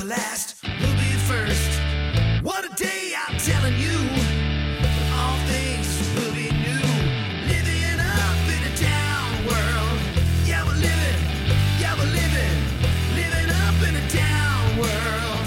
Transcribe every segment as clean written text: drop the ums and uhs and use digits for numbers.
the last will be first. What a day, I'm telling you. All things will be new. Living up in a down world. Yeah, we're living up in a down world.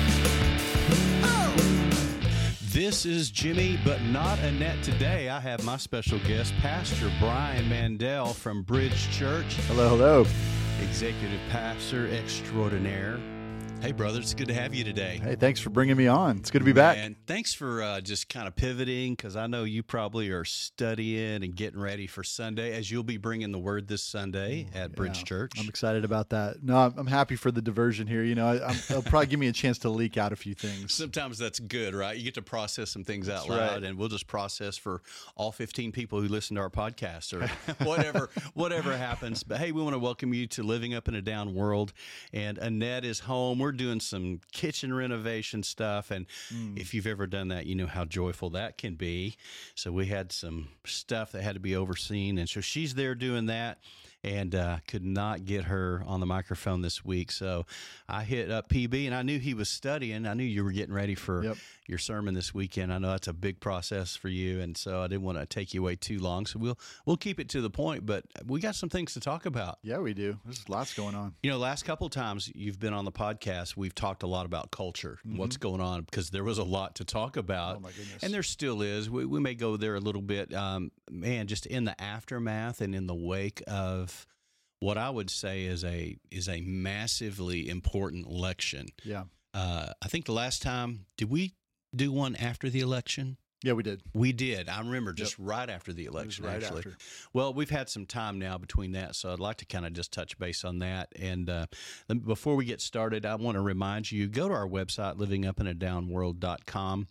Oh! This is Jimmy, but not Annette today. I have my special guest, Pastor Brian Mandel from Bridge Church. Hello, hello. Executive pastor extraordinaire. Hey, brother, it's good to have you today. Hey, thanks for bringing me on. It's good to be back. And thanks for just kind of pivoting, because I know you probably are studying and getting ready for Sunday, as you'll be bringing the word this Sunday at Bridge Church. I'm excited about that. No, I'm happy for the diversion here. You know, it'll probably give me a chance to leak out a few things. Sometimes that's good, right? You get to process some things out That's loud, right. and we'll just process for all 15 people who listen to our podcast or whatever happens. But hey, we want to welcome you to Living Up in a Down World. And Annette is home. We're doing some kitchen renovation stuff, and if you've ever done that, you know how joyful that can be. So we had some stuff that had to be overseen, and so she's there doing that, and could not get her on the microphone this week. So I hit up PB, and I knew he was studying. I knew you were getting ready for your sermon this weekend. I know that's a big process for you, and so I didn't want to take you away too long. So we'll keep it to the point, but we got some things to talk about. Yeah, we do. There's lots going on. You know, last couple of times you've been on the podcast, we've talked a lot about culture, what's going on, because there was a lot to talk about. Oh, my goodness. And there still is. We may go there a little bit. Man, just in the aftermath and in the wake of what I would say is a massively important election. Yeah. I think the last time, did we do one after the election? Yeah, we did. We did. I remember just right after the election, right actually. after. Well, we've had some time now between that, so I'd like to kind of just touch base on that. And before we get started, I want to remind you, go to our website, livingupinadownworld.com.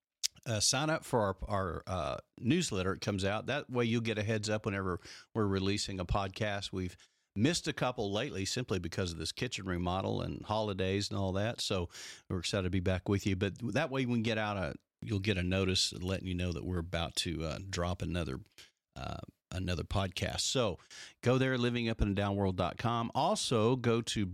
Sign up for our newsletter. It comes out. That way you'll get a heads up whenever we're releasing a podcast. We've missed a couple lately simply because of this kitchen remodel and holidays and all that. So we're excited to be back with you. But that way we can get out you'll get a notice letting you know that we're about to drop another podcast. So go there, livingupinadownworld.com. Also, go to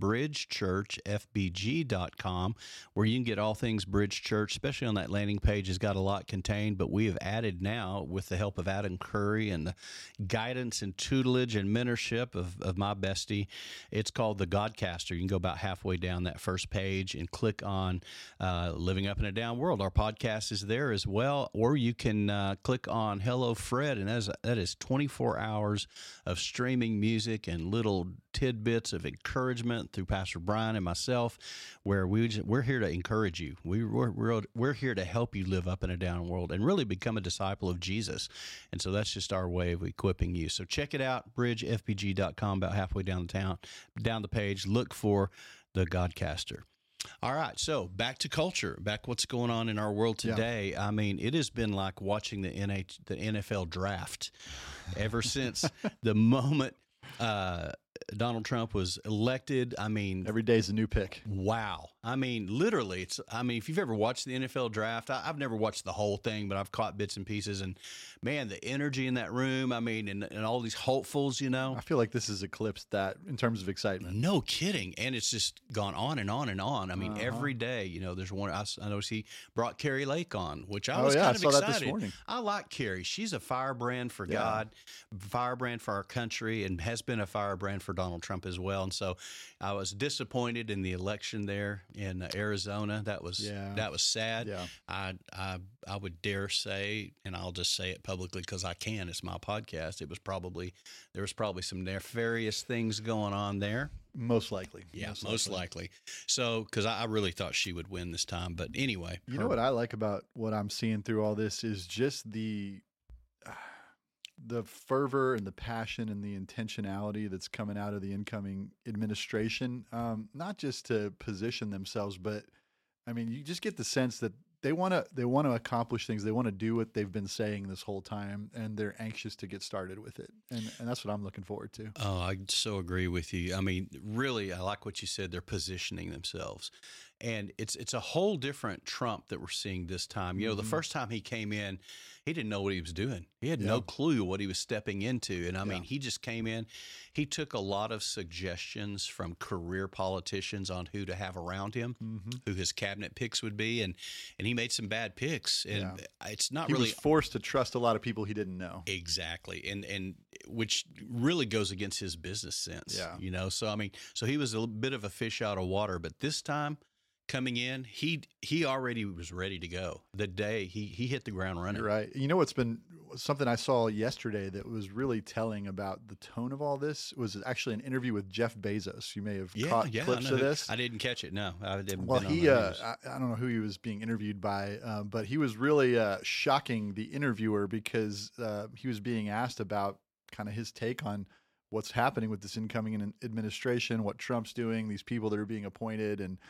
bridgechurchfbg.com, where you can get all things Bridge Church, especially on that landing page. Has got a lot contained, but we have added now, with the help of Adam Curry and the guidance and tutelage and mentorship of my bestie, it's called the Godcaster. You can go about halfway down that first page and click on Living Up in a Down World. Our podcast is there as well, or you can click on Hello Fred, and that is 24 hours of streaming music and little tidbits of encouragement through Pastor Brian and myself, where we're here to encourage you. We're here to help you live up in a down world and really become a disciple of Jesus. And so that's just our way of equipping you. So check it out, bridgefbg.com, about halfway down the page. Look for the Godcaster. All right, so back to culture, back what's going on in our world today. Yeah. I mean, it has been like watching the NFL draft ever since the moment Donald Trump was elected. I mean, every day's a new pick. Wow. I mean, literally, if you've ever watched the NFL draft, I've never watched the whole thing, but I've caught bits and pieces, and man, the energy in that room, I mean, and all these hopefuls, you know. I feel like this has eclipsed that in terms of excitement. No kidding. And it's just gone on and on and on. I mean, every day, you know, there's one. I noticed he brought Carrie Lake on, which I was kind of excited. That this morning. I like Carrie. She's a firebrand for God, firebrand for our country, and has been a firebrand for Donald Trump as well. And so I was disappointed in the election there in Arizona. That was sad. Yeah. I would dare say, and I'll just say it publicly because I can, it's my podcast, there was probably some nefarious things going on there. Most likely. Yeah, most likely. So, because I really thought she would win this time. But anyway. You know what I like about what I'm seeing through all this is just the fervor and the passion and the intentionality that's coming out of the incoming administration, not just to position themselves, but I mean, you just get the sense that they want to accomplish things. They want to do what they've been saying this whole time, and they're anxious to get started with it. And that's what I'm looking forward to. Oh, I so agree with you. I mean, really, I like what you said. They're positioning themselves. And it's a whole different Trump that we're seeing this time. You know, the first time he came in, he didn't know what he was doing. He had no clue what he was stepping into. And I mean, he just came in. He took a lot of suggestions from career politicians on who to have around him, who his cabinet picks would be, and he made some bad picks. And it's not he really was forced to trust a lot of people he didn't know. exactly, and which really goes against his business sense. Yeah. You know, so I mean, so he was a bit of a fish out of water, but this time, coming in, he already was ready to go. The day he hit the ground running. You're right. You know what's been something I saw yesterday that was really telling about the tone of all this was actually an interview with Jeff Bezos. You may have caught clips of this. I didn't catch it. No, I didn't. Well, I don't know who he was being interviewed by, but he was really shocking the interviewer because he was being asked about kind of his take on what's happening with this incoming administration, what Trump's doing, these people that are being appointed, and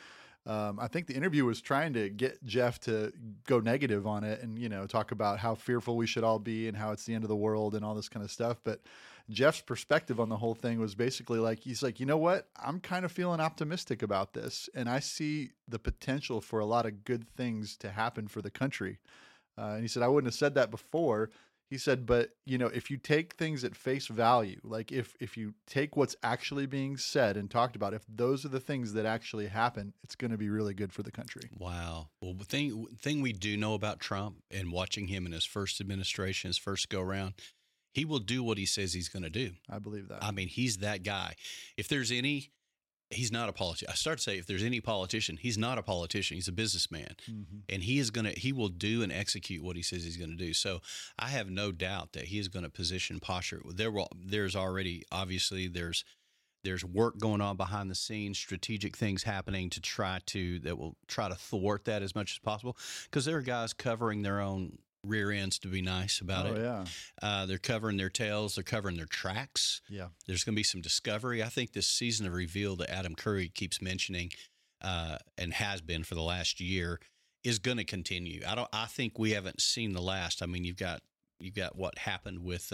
I think the interview was trying to get Jeff to go negative on it and, you know, talk about how fearful we should all be and how it's the end of the world and all this kind of stuff. But Jeff's perspective on the whole thing was basically like, he's like, you know what? I'm kind of feeling optimistic about this. And I see the potential for a lot of good things to happen for the country. And he said, I wouldn't have said that before. He said, but, you know, if you take things at face value, like if you take what's actually being said and talked about, if those are the things that actually happen, it's going to be really good for the country. Wow. Well, the thing we do know about Trump and watching him in his first administration, his first go around, he will do what he says he's going to do. I believe that. I mean, he's that guy. If there's any... He's not a politician. I start to say if there's any politician, he's not a politician. He's a businessman, and he will do and execute what he says he's going to do. So I have no doubt that he is going to position posture. There's already obviously there's work going on behind the scenes, strategic things happening that will try to thwart that as much as possible, because there are guys covering their own rear ends to be nice about it. Yeah. They're covering their tails. They're covering their tracks. Yeah. There's going to be some discovery. I think this season of Reveal that Adam Curry keeps mentioning and has been for the last year is going to continue. I think we haven't seen the last. I mean, you've got what happened with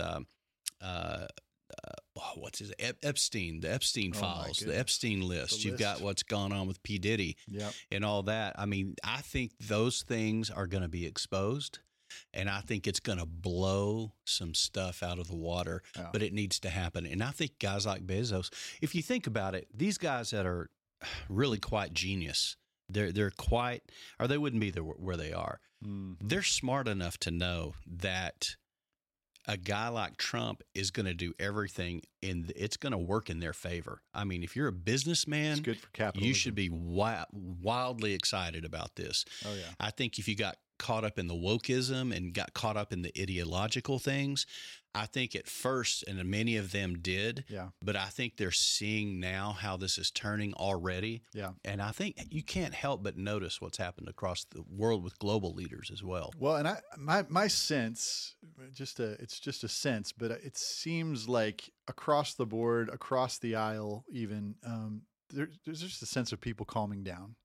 what's his Epstein, the Epstein files, the Epstein list. You've got what's gone on with P. Diddy and all that. I mean, I think those things are going to be exposed. And I think it's going to blow some stuff out of the water, but it needs to happen. And I think guys like Bezos, if you think about it, these guys that are really quite genius, they're quite, or they wouldn't be there where they are. They're smart enough to know that a guy like Trump is going to do everything, and it's going to work in their favor. I mean, if you're a businessman, it's good for capitalism. You should be wildly excited about this. Oh yeah, I think if you got caught up in the wokeism and got caught up in the ideological things, I think at first, and many of them did, but I think they're seeing now how this is turning already. Yeah. And I think you can't help but notice what's happened across the world with global leaders as well. Well, and my sense, it's just a sense, but it seems like across the board, across the aisle even, there's just a sense of people calming down.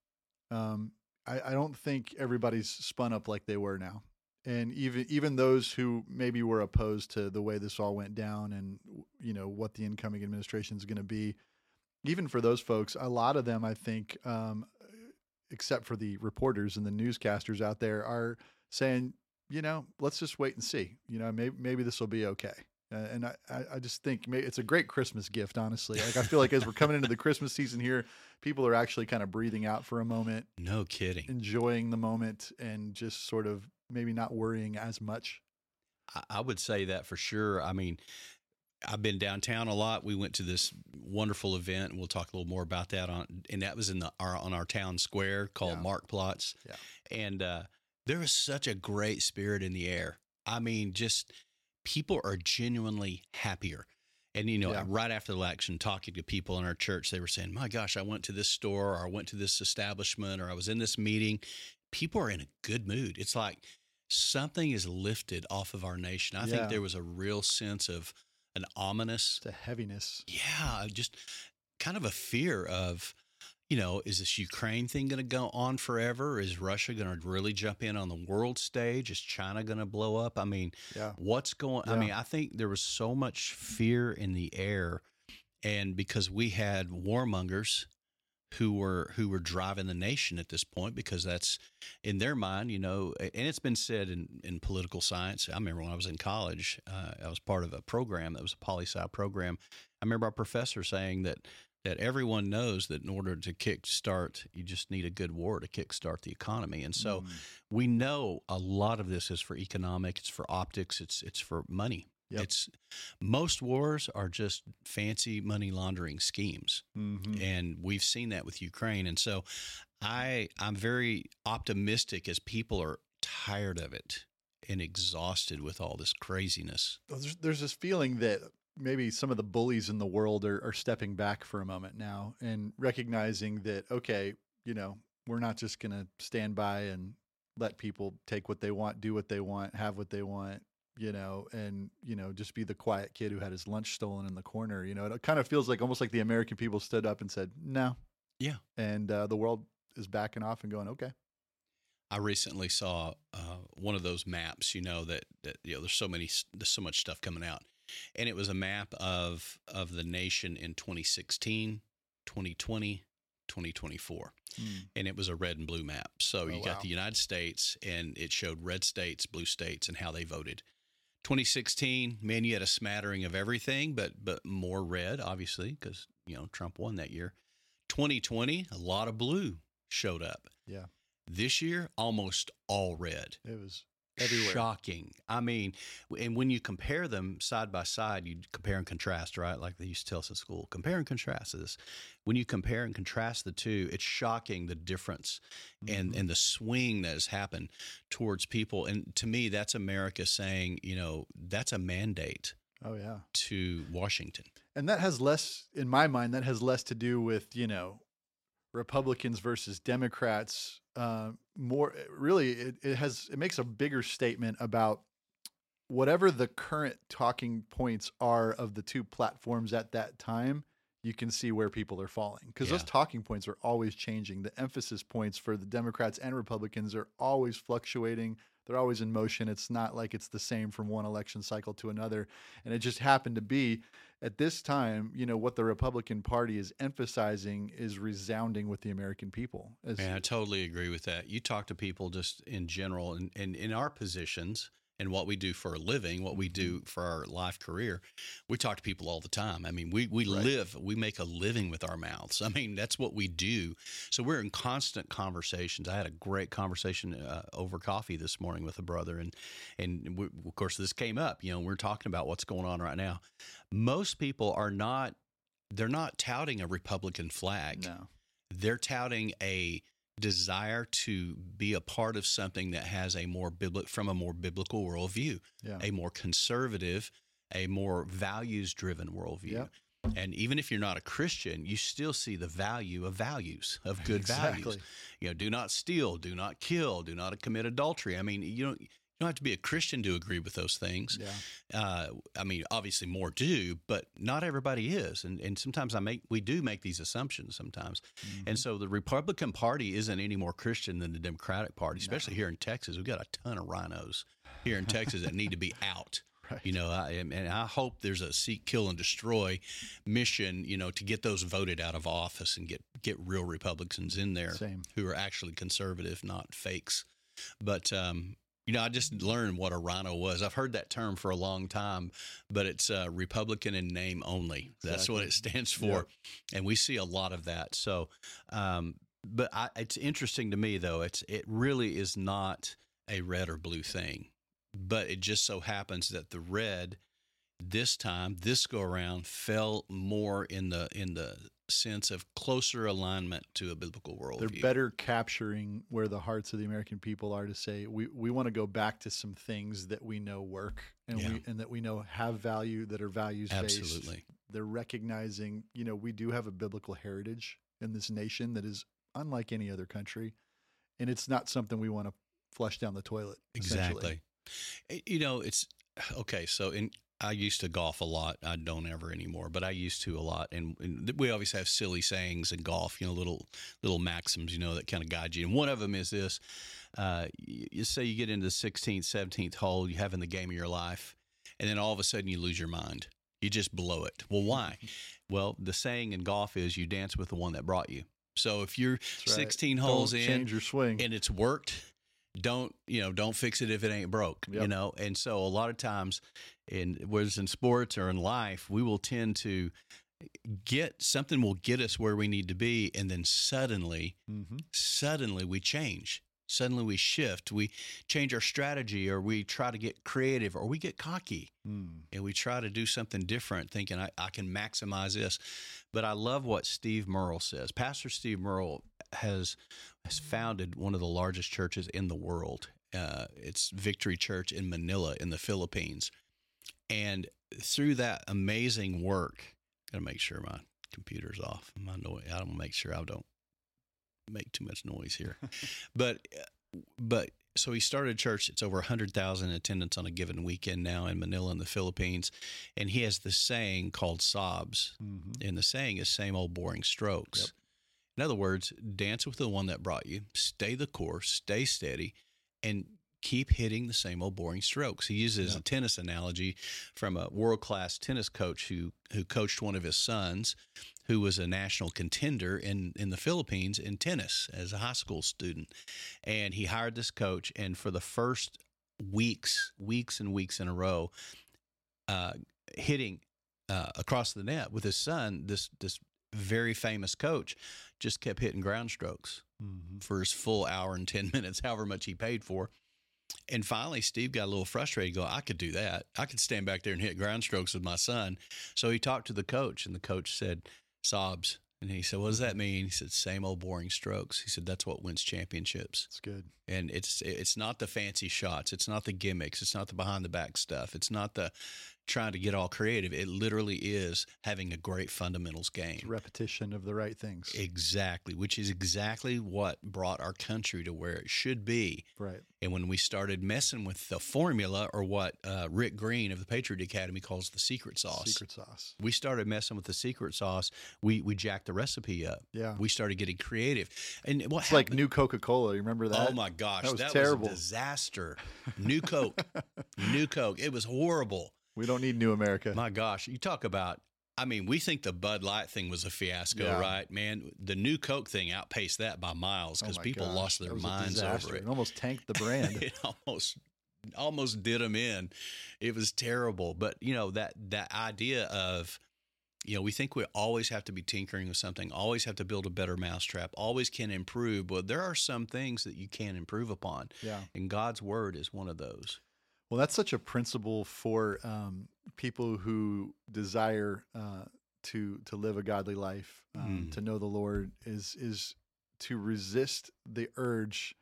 I don't think everybody's spun up like they were now. And even those who maybe were opposed to the way this all went down and, you know, what the incoming administration is going to be, even for those folks, a lot of them, I think, except for the reporters and the newscasters out there, are saying, you know, let's just wait and see. You know, maybe this will be okay. And I just think it's a great Christmas gift, honestly. Like, I feel like as we're coming into the Christmas season here, people are actually kind of breathing out for a moment. No kidding. Enjoying the moment and just sort of maybe not worrying as much. I would say that for sure. I mean, I've been downtown a lot. We went to this wonderful event, and we'll talk a little more about that and that was on our town square called Marktplatz. Yeah. And there was such a great spirit in the air. I mean, just people are genuinely happier. And, you know, right after the election, talking to people in our church, they were saying, my gosh, I went to this store, or I went to this establishment, or I was in this meeting. People are in a good mood. It's like something is lifted off of our nation. I think there was a real sense of an ominous. It's a heaviness. Yeah, just kind of a fear of, you know, is this Ukraine thing going to go on forever? Is Russia going to really jump in on the world stage? Is China going to blow up? I mean, what's going I mean, I think there was so much fear in the air, and because we had warmongers who were driving the nation at this point, because that's in their mind, and it's been said in political science. I remember when I was in college, I was part of a program that was a poli-sci program. I remember our professor saying that everyone knows that in order to kickstart, you just need a good war to kickstart the economy. And so we know a lot of this is for economic, it's for optics, it's for money. Yep. Most wars are just fancy money laundering schemes, and we've seen that with Ukraine. And so I'm very optimistic as people are tired of it and exhausted with all this craziness. There's this feeling that maybe some of the bullies in the world are stepping back for a moment now and recognizing that, okay, we're not just going to stand by and let people take what they want, do what they want, have what they want, and, just be the quiet kid who had his lunch stolen in the corner. It kind of feels like almost like the American people stood up and said, no. Yeah. And the world is backing off and going, okay. I recently saw one of those maps, that there's so much stuff coming out. And it was a map of the nation in 2016, 2020, 2024. And it was a red and blue map. So you got the United States, and it showed red states, blue states, and how they voted. 2016, man, you had a smattering of everything, but more red, obviously, because, Trump won that year. 2020, a lot of blue showed up. Yeah. This year, almost all red. It was everywhere. Shocking. I mean, and when you compare them side by side, you compare and contrast, right? Like they used to tell us in school, compare and contrast this. When you compare and contrast the two, it's shocking the difference and the swing that has happened towards people. And to me, that's America saying, that's a mandate. Oh, yeah. To Washington. And that has less, in my mind, to do with, Republicans versus Democrats. More really, it makes a bigger statement about whatever the current talking points are of the two platforms at that time. You can see where people are falling, because those talking points are always changing. The emphasis points for the Democrats and Republicans are always fluctuating. They're always in motion. It's not like it's the same from one election cycle to another. And it just happened to be at this time, what the Republican Party is emphasizing is resounding with the American people. I totally agree with that. You talk to people just in general and in our positions and what we do for a living, what we do for our life career, we talk to people all the time. I mean, we live, we make a living with our mouths. I mean, that's what we do. So we're in constant conversations. I had a great conversation over coffee this morning with a brother, and we, of course, this came up. We're talking about what's going on right now. Most people they're not touting a Republican flag. No. They're touting a desire to be a part of something that has from a more biblical worldview, a more conservative, a more values-driven worldview. Yep. And even if you're not a Christian, you still see the value of values, of good values. Do not steal, do not kill, do not commit adultery. I mean, you don't have to be a Christian to agree with those things. Yeah. I mean, obviously more do, but not everybody is. And sometimes we do make these assumptions sometimes. And so the Republican Party isn't any more Christian than the Democratic Party, especially here in Texas. We've got a ton of rhinos here in Texas that need to be out. Right. And I hope there's a seek, kill, and destroy mission, to get those voted out of office and get real Republicans in there who are actually conservative, not fakes. But, I just learned what a rhino was. I've heard that term for a long time, but it's Republican in name only. That's what it stands for. Yep. And we see a lot of that. So, but it's interesting to me, though. It really is not a red or blue thing, but it just so happens that the red this go around, fell more in the sense of closer alignment to a biblical worldview. They're better capturing where the hearts of the American people are to say, we want to go back to some things that we know work and that we know have value, that are values-based. Absolutely. They're recognizing, we do have a biblical heritage in this nation that is unlike any other country, and it's not something we want to flush down the toilet. Exactly. It's okay. So I used to golf a lot. I don't ever anymore, but I used to a lot. And we always have silly sayings in golf, little maxims, that kind of guide you. And one of them is this: you say you get into the 16th, 17th hole, you have in the game of your life, and then all of a sudden you lose your mind. You just blow it. Well, why? Well, the saying in golf is you dance with the one that brought you. So if you're That's right. 16 holes Don't in change your swing. and it's worked, don't fix it if it ain't broke, Yep. And so a lot of times whether it's in sports or in life, we will tend to get something will get us where we need to be. And then suddenly we change. Suddenly we shift, we change our strategy, or we try to get creative, or we get cocky and we try to do something different thinking I can maximize this. But I love what Steve Merle says. Pastor Steve Merle has founded one of the largest churches in the world. It's Victory Church in Manila in the Philippines. And through that amazing work, got to make sure my computer's off. I don't make sure I don't make too much noise here. But so he started a church. It's over 100,000 attendance on a given weekend now in Manila in the Philippines. And he has this saying called SOBs. And the saying is same old boring strokes. Yep. In other words, dance with the one that brought you, stay the course, stay steady, and keep hitting the same old boring strokes. He uses a tennis analogy from a world-class tennis coach who coached one of his sons, who was a national contender in the Philippines in tennis as a high school student. And he hired this coach, and for the first weeks and weeks in a row, hitting across the net with his son, this very famous coach just kept hitting ground strokes for his full hour and 10 minutes, however much he paid for. And finally, Steve got a little frustrated. I could do that. I could stand back there and hit ground strokes with my son. So he talked to the coach, and the coach said, SOBs. And he said, what does that mean? He said, same old boring strokes. He said, that's what wins championships. It's good. And it's not the fancy shots. It's not the gimmicks. It's not the behind the back stuff. It's not the trying to get all creative. It literally is having a great fundamentals game. It's repetition of the right things. Exactly, which is exactly what brought our country to where it should be. Right. And when we started messing with the formula, or what Rick Green of the Patriot Academy calls the secret sauce. Secret sauce. We started messing with the secret sauce. We jacked the recipe up. Yeah. We started getting creative. And what It's like new Coca-Cola. You remember that? Oh my gosh, that was that terrible. was a disaster. New Coke. New Coke. It was horrible. We don't need New America. My gosh, you talk about, we think the Bud Light thing was a fiasco, right? Man, the new Coke thing outpaced that by miles because people lost their minds over it. It almost tanked the brand. It almost did them in. It was terrible. But, that idea of, we think we always have to be tinkering with something, always have to build a better mousetrap, always can improve. Well, there are some things that you can improve upon. Yeah. And God's word is one of those. Well, that's such a principle for people who desire to live a godly life, to know the Lord, is to resist the urge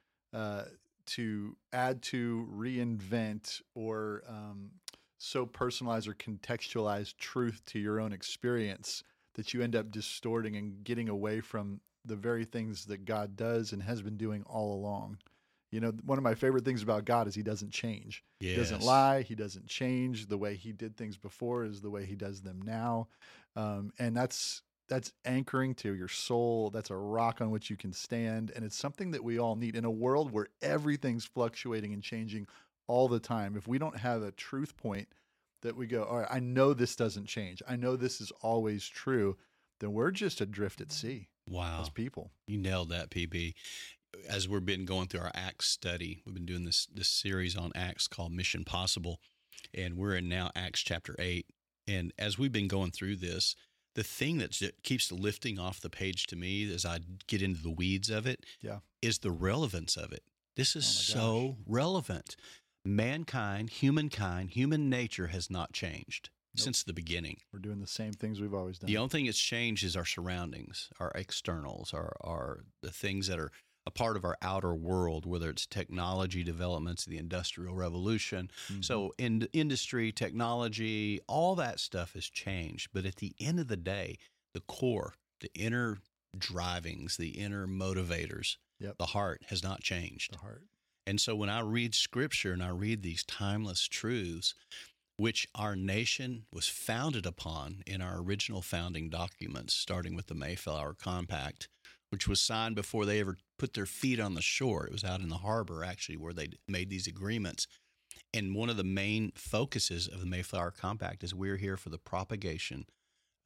to add to, reinvent, or so personalize or contextualize truth to your own experience that you end up distorting and getting away from the very things that God does and has been doing all along. One of my favorite things about God is he doesn't change. Yes. He doesn't lie. He doesn't change. The way he did things before is the way he does them now. And that's anchoring to your soul. That's a rock on which you can stand. And it's something that we all need in a world where everything's fluctuating and changing all the time. If we don't have a truth point that we go, all right, I know this doesn't change, I know this is always true, then we're just adrift at sea. Wow. As people. You nailed that, PB. As we've been going through our Acts study, we've been doing this series on Acts called Mission Possible, and we're in now Acts chapter 8. And as we've been going through this, the thing that keeps lifting off the page to me as I get into the weeds of it is the relevance of it. This is so relevant. Mankind, human nature has not changed since the beginning. We're doing the same things we've always done. The only thing that's changed is our surroundings, our externals, our the things that are a part of our outer world, whether it's technology developments, the Industrial Revolution. So in industry, technology, all that stuff has changed. But at the end of the day, the core, the inner drivings, the inner motivators, the heart has not changed. The heart. And so when I read Scripture and I read these timeless truths, which our nation was founded upon in our original founding documents, starting with the Mayflower Compact, which was signed before they ever put their feet on the shore. It was out in the harbor, actually, where they made these agreements. And one of the main focuses of the Mayflower Compact is we're here for the propagation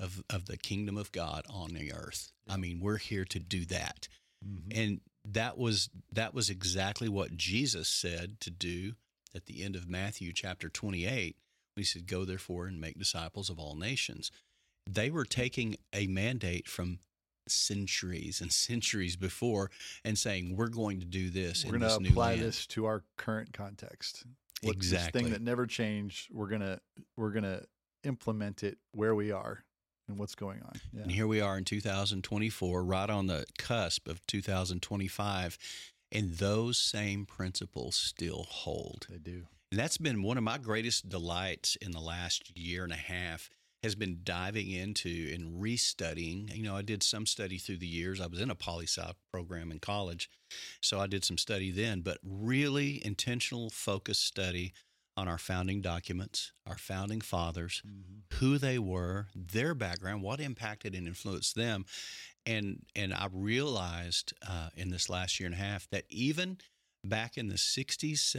of the kingdom of God on the earth. I mean, we're here to do that. Mhm. And that was exactly what Jesus said to do at the end of Matthew chapter 28. He said, "Go therefore and make disciples of all nations." They were taking a mandate from centuries and centuries before and saying, we're going to do this We're in going this to new apply land. this to our current context. This Exactly. thing that never changed, we're gonna implement it where we are and what's going on. Yeah. And here we are in 2024, right on the cusp of 2025, and those same principles still hold. They do. And that's been one of my greatest delights in the last year and a half, has been diving into and restudying. You know, I did some study through the years. I was in a poli-sci program in college, so I did some study then, but really intentional, focused study on our founding documents, our founding fathers, who they were, their background, what impacted and influenced them. And I realized in this last year and a half that even back in the 60s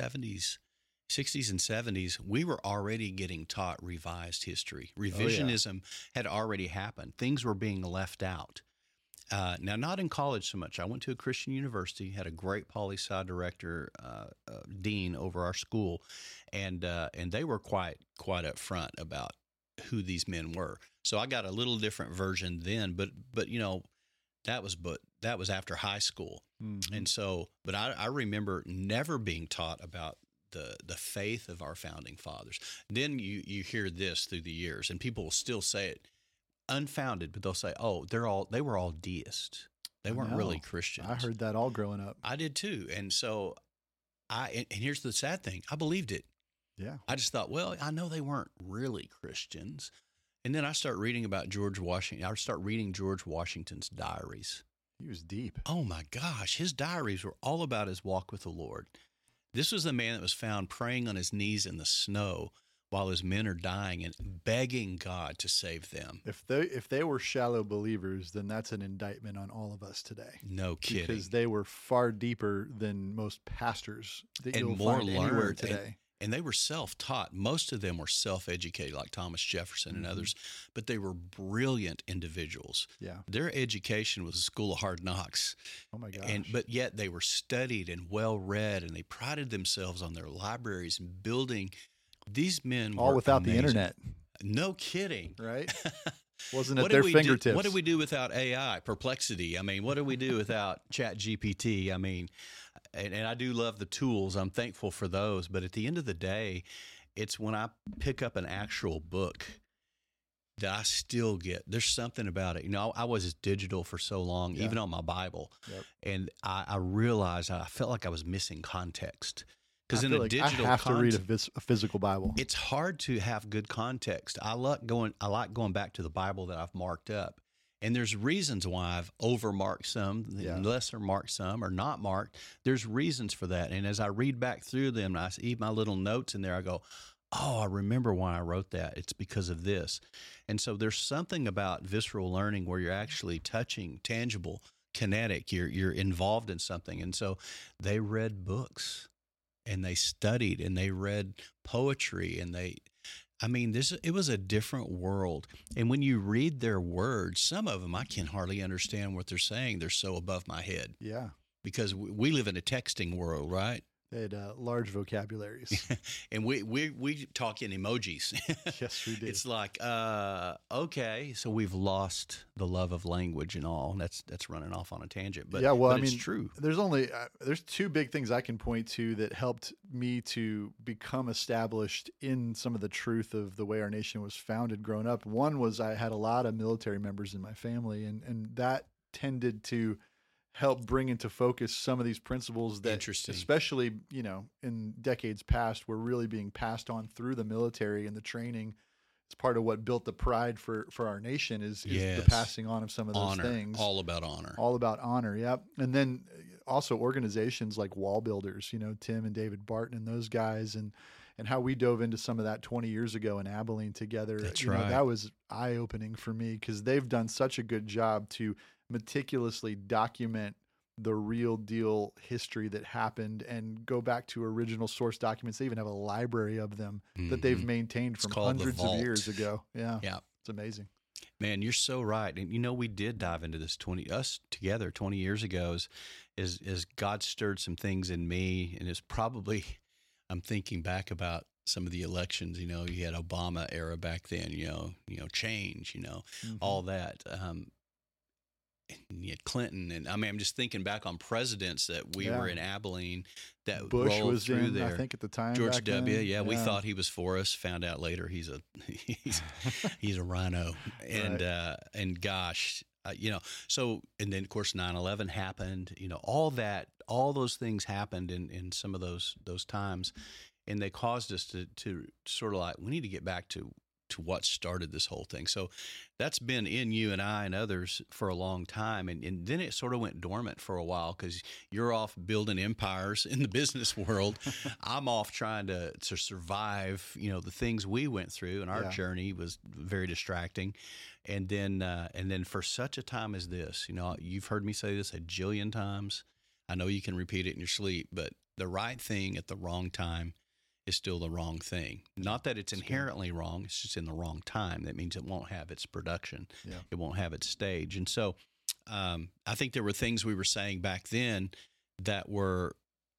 and 70s, we were already getting taught revised history. Revisionism had already happened. Things were being left out. Now, not in college so much. I went to a Christian university, had a great poli-sci director, dean over our school, and they were quite upfront about who these men were. So I got a little different version then, but you know, that was after high school, and so. But I remember never being taught about the faith of our founding fathers. Then you hear this through the years, and people will still say it unfounded, but they'll say, "Oh, they were all deists. They weren't really Christians." I heard that all growing up. I did too, and so and here's the sad thing: I believed it. Yeah. I just thought, well, I know they weren't really Christians, and then I start reading about George Washington. I start reading George Washington's diaries. He was deep. Oh my gosh, his diaries were all about his walk with the Lord. This was the man that was found praying on his knees in the snow while his men are dying and begging God to save them. If they were shallow believers, then that's an indictment on all of us today. No kidding. Because they were far deeper than most pastors that And you'll more find anywhere learned today. And they were self-taught. Most of them were self-educated, like Thomas Jefferson and others, but they were brilliant individuals. Yeah. Their education was a school of hard knocks. Oh my gosh. But yet they were studied and well-read, and they prided themselves on their libraries and building. These men all were without amazing. the internet, No kidding. right? Wasn't at What their did we do- fingertips. What do we do without AI, Perplexity? I mean, what do we do without Chat GPT? I mean, and I do love the tools. I'm thankful for those. But at the end of the day, it's when I pick up an actual book that I still get, there's something about it. You know, I was digital for so long, even on my Bible. Yep. And I realized I felt like I was missing context. Because I in feel a like digital I have to read context, a physical Bible. it's hard to have good context. I like going back to the Bible that I've marked up. And there's reasons why I've overmarked some, lesser marked some, or not marked. There's reasons for that. And as I read back through them, I see my little notes in there. I go, oh, I remember why I wrote that. It's because of this. And so there's something about visceral learning where you're actually touching, tangible, kinetic. You're involved in something. And so they read books, and they studied, and they read poetry, and it was a different world. And when you read their words, some of them I can hardly understand what they're saying. They're so above my head Yeah. because we live in a texting world, right? They had large vocabularies. And we talk in emojis. Yes, we do. It's like, okay, so we've lost the love of language and all. That's running off on a tangent, but yeah, well, but I it's mean, true. There's two big things I can point to that helped me to become established in some of the truth of the way our nation was founded growing up. One was I had a lot of military members in my family, and that tended to help bring into focus some of these principles that, Interesting. especially, in decades past, were really being passed on through the military and the training. It's part of what built the pride for our nation is Yes. the passing on of some of those Honor, things. all about honor. All about honor, yep. And then also organizations like Wall Builders, Tim and David Barton and those guys, and how we dove into some of that 20 years ago in Abilene together. That's right. That was eye-opening for me because they've done such a good job to meticulously document the real deal history that happened and go back to original source documents. They even have a library of them that they've maintained from called the hundreds of Vault. years ago. Yeah. Yeah. It's amazing. Man, you're so right. And we did dive into this us together 20 years ago as God stirred some things in me. And it's probably, I'm thinking back about some of the elections, you had Obama era back then, change, all that. And you had Clinton, and I'm just thinking back on presidents that we were in Abilene that Bush rolled was through in, there. I think at the time. George back W. then. Yeah, we thought he was for us. Found out later he's a rhino, and Right. And gosh, So and then of course 9/11 happened. All those things happened in some of those times, and they caused us to sort of like we need to get back to what started this whole thing. So that's been in you and I and others for a long time. And then it sort of went dormant for a while because you're off building empires in the business world. I'm off trying to survive, the things we went through, and our journey was very distracting. And then for such a time as this, you've heard me say this a jillion times. I know you can repeat it in your sleep, but the right thing at the wrong time is still the wrong thing. Not that it's inherently wrong, it's just in the wrong time. That means it won't have its production. Yeah. It won't have its stage. And so I think there were things we were saying back then that we're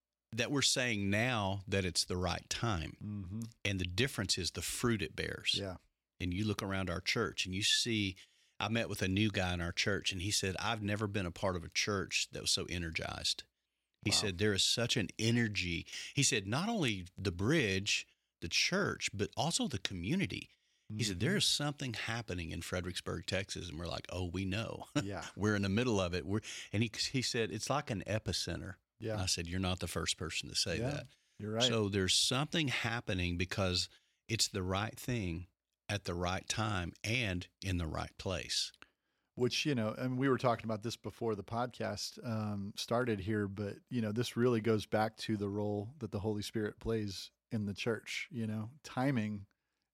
saying now that it's the right time. Mm-hmm. And the difference is the fruit it bears. Yeah. And you look around our church and you see, I met with a new guy in our church, and he said, I've never been a part of a church that was so energized. He said, there is such an energy. He said, not only the bridge, the church, but also the community. He said, there is something happening in Fredericksburg, Texas. And we're like, oh, we know. Yeah. We're in the middle of it. And he said, it's like an epicenter. Yeah. And I said, you're not the first person to say that. You're right. So there's something happening because it's the right thing at the right time and in the right place. Which, and we were talking about this before the podcast started here, but, this really goes back to the role that the Holy Spirit plays in the church. Timing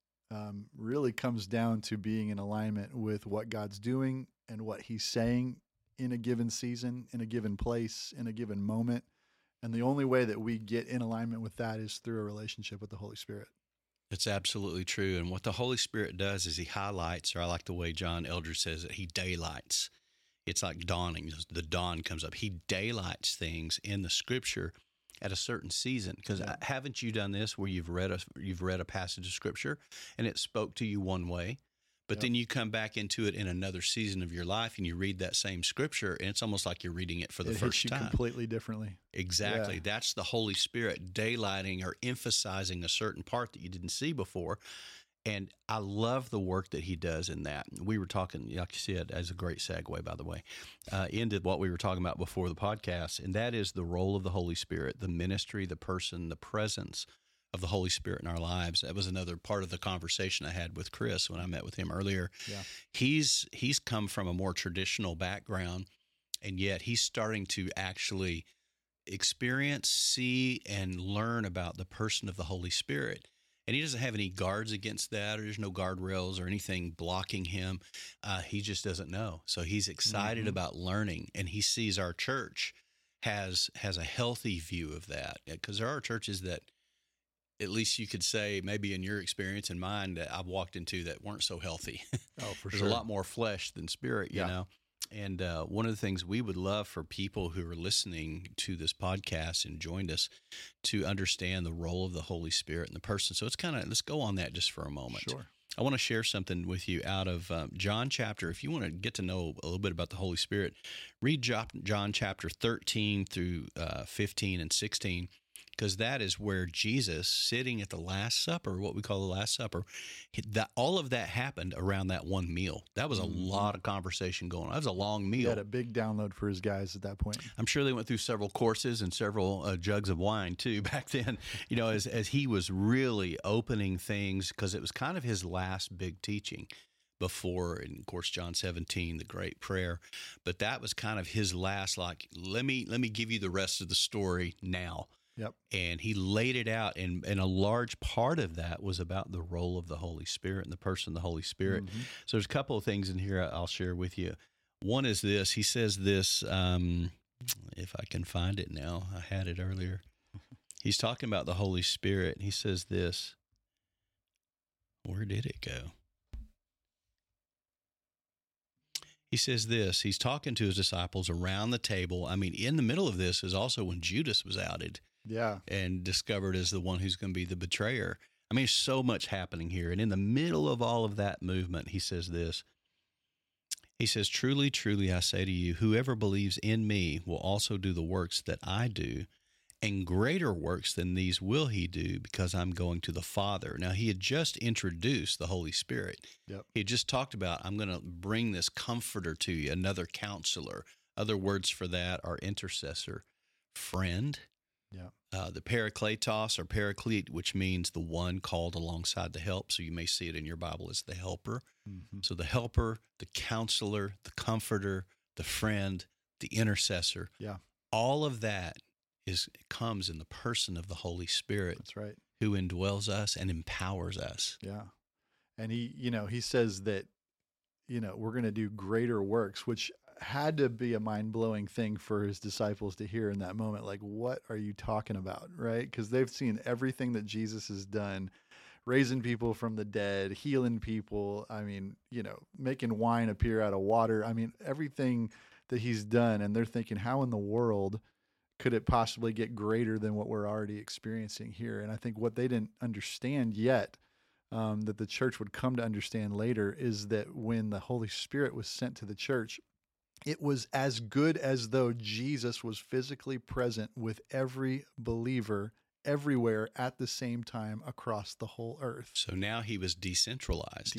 really comes down to being in alignment with what God's doing and what he's saying in a given season, in a given place, in a given moment. And the only way that we get in alignment with that is through a relationship with the Holy Spirit. It's absolutely true. And what the Holy Spirit does is he highlights, or I like the way John Eldredge says it, he daylights. It's like dawning. The dawn comes up. He daylights things in the Scripture at a certain season. Because haven't you done this where you've read a passage of Scripture and it spoke to you one way, but then you come back into it in another season of your life and you read that same Scripture and it's almost like you're reading it for the first time. Completely differently. Exactly. Yeah. That's the Holy Spirit daylighting or emphasizing a certain part that you didn't see before. And I love the work that he does in that. We were talking, like you said, as a great segue, by the way, into what we were talking about before the podcast, and that is the role of the Holy Spirit, the ministry, the person, the presence of the Holy Spirit in our lives. That was another part of the conversation I had with Chris when I met with him earlier. Yeah. He's come from a more traditional background, and yet he's starting to actually experience, see, and learn about the person of the Holy Spirit. And he doesn't have any guards against that, or there's no guardrails or anything blocking him. He just doesn't know. So he's excited about learning, and he sees our church has a healthy view of that. Because there are churches that, at least you could say, maybe in your experience and mine, that I've walked into that weren't so healthy. Oh, for There's sure. a lot more flesh than spirit, you know. And one of the things we would love for people who are listening to this podcast and joined us to understand the role of the Holy Spirit in the person. So it's let's go on that just for a moment. Sure. I want to share something with you out of John chapter. If you want to get to know a little bit about the Holy Spirit, read John chapter 13 through 15 and 16. Because that is where Jesus, sitting at the Last Supper, what we call the Last Supper, all of that happened around that one meal. That was a lot of conversation going on. That was a long meal. He had a big download for his guys at that point. I'm sure they went through several courses and several jugs of wine, too, back then, as he was really opening things, because it was kind of his last big teaching before, and of course, John 17, the great prayer. But that was kind of his last, like, let me give you the rest of the story now. Yep. And he laid it out, and a large part of that was about the role of the Holy Spirit and the person of the Holy Spirit. So there's a couple of things in here I'll share with you. One is this. He says this, if I can find it now. I had it earlier. He's talking about the Holy Spirit. He says this. Where did it go? He says this, he's talking to his disciples around the table. I mean, in the middle of this is also when Judas was outed Yeah. and discovered as the one who's going to be the betrayer. I mean, so much happening here. And in the middle of all of that movement, he says this. He says, truly, truly, I say to you, whoever believes in me will also do the works that I do, and greater works than these will he do, because I'm going to the Father. Now, he had just introduced the Holy Spirit. Yep. He had just talked about, I'm going to bring this comforter to you, another counselor. Other words for that are intercessor, friend, Yeah. the parakletos or paraclete, which means the one called alongside the help. So you may see it in your Bible as the helper. Mm-hmm. So the helper, the counselor, the comforter, the friend, the intercessor. Yeah. All of that comes in the person of the Holy Spirit, That's right. who indwells us and empowers us. Yeah. And he says that, we're going to do greater works, which had to be a mind-blowing thing for his disciples to hear in that moment. Like, what are you talking about? Right? Because they've seen everything that Jesus has done, raising people from the dead, healing people. I mean, making wine appear out of water. I mean, everything that he's done. And they're thinking, how in the world could it possibly get greater than what we're already experiencing here? And I think what they didn't understand yet, that the church would come to understand later, is that when the Holy Spirit was sent to the church, it was as good as though Jesus was physically present with every believer everywhere at the same time across the whole earth. So now he was decentralized.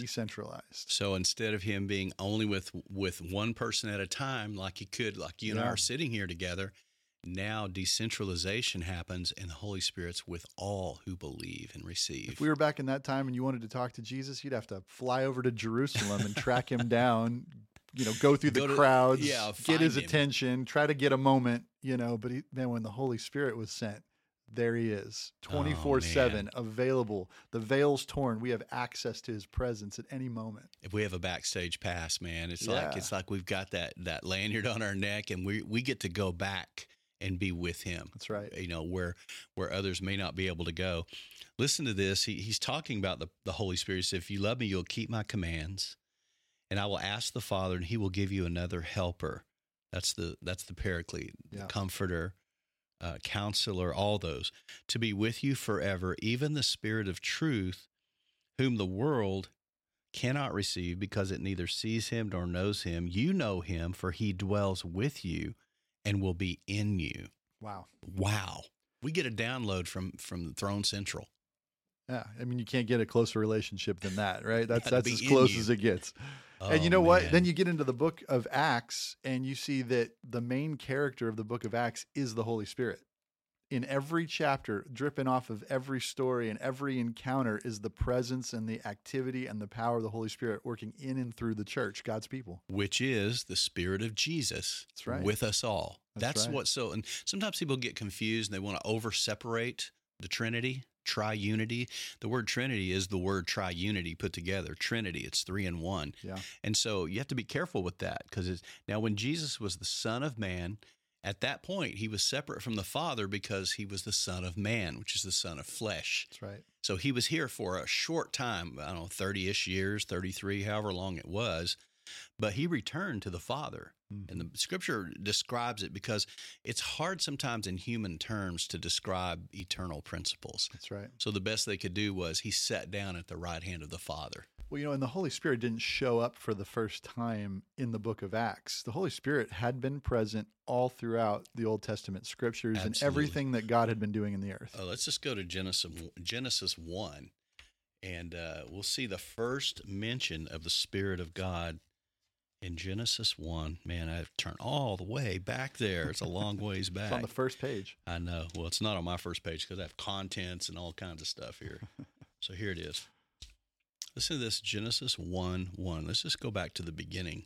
So instead of him being only with one person at a time, like he could, like you and I are sitting here together, now decentralization happens, and the Holy Spirit's with all who believe and receive. if we were back in that time and you wanted to talk to Jesus, you'd have to fly over to Jerusalem and track him down, go through the crowds, get his attention, try to get a moment, but then when the Holy Spirit was sent, there he is, 24/7, available. The veil's torn. We have access to his presence at any moment. If we have a backstage pass, man, it's like we've got that lanyard on our neck, and we get to go back and be with him. That's right. Where others may not be able to go. Listen to this. He's talking about the Holy Spirit. He said, if you love me, you'll keep my commands, and I will ask the Father, and he will give you another helper. That's the paraclete, the comforter, counselor, all those, to be with you forever, even the Spirit of truth, whom the world cannot receive because it neither sees him nor knows him. You know him, for he dwells with you and will be in you. Wow. We get a download from Throne Central. Yeah. I mean, you can't get a closer relationship than that, right? That's be as in close you. as it gets. Oh, And you know what? man. Then you get into the book of Acts and you see that the main character of the book of Acts is the Holy Spirit. In every chapter, dripping off of every story and every encounter is the presence and the activity and the power of the Holy Spirit working in and through the church, God's people. Which is the Spirit of Jesus. That's right. With us all. That's right. And sometimes people get confused and they want to over-separate the Trinity, triunity. The word Trinity is the word triunity put together. Trinity, it's 3 in 1. Yeah. And so you have to be careful with that, because now when Jesus was the Son of Man, at that point, he was separate from the Father because he was the Son of Man, which is the Son of flesh. That's right. So he was here for a short time, 30-ish years, 33, however long it was, but he returned to the Father. Mm-hmm. And the Scripture describes it because it's hard sometimes in human terms to describe eternal principles. That's right. So the best they could do was he sat down at the right hand of the Father. Well, and the Holy Spirit didn't show up for the first time in the book of Acts. The Holy Spirit had been present all throughout the Old Testament scriptures and everything that God had been doing in the earth. Let's just go to Genesis 1, and we'll see the first mention of the Spirit of God in Genesis 1. Man, I have to turn all the way back there. It's a long ways back. It's on the first page. I know. Well, it's not on my first page because I have contents and all kinds of stuff here. So here it is. Listen to this, Genesis 1:1. Let's just go back to the beginning.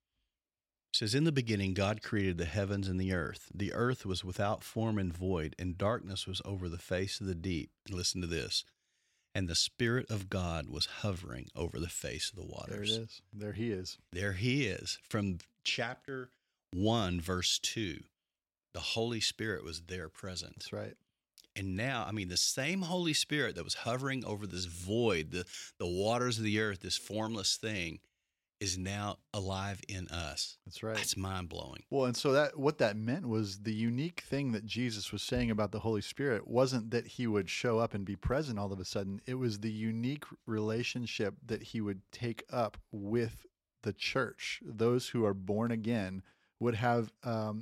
It says, in the beginning, God created the heavens and the earth. The earth was without form and void, and darkness was over the face of the deep. And listen to this. And the Spirit of God was hovering over the face of the waters. There it is. There he is. There he is. From chapter 1, verse 2, the Holy Spirit was there present. That's right. And now, the same Holy Spirit that was hovering over this void, the waters of the earth, this formless thing, is now alive in us. That's right. That's mind blowing. Well, and so what that meant was the unique thing that Jesus was saying about the Holy Spirit wasn't that he would show up and be present all of a sudden. It was the unique relationship that he would take up with the church. Those who are born again would have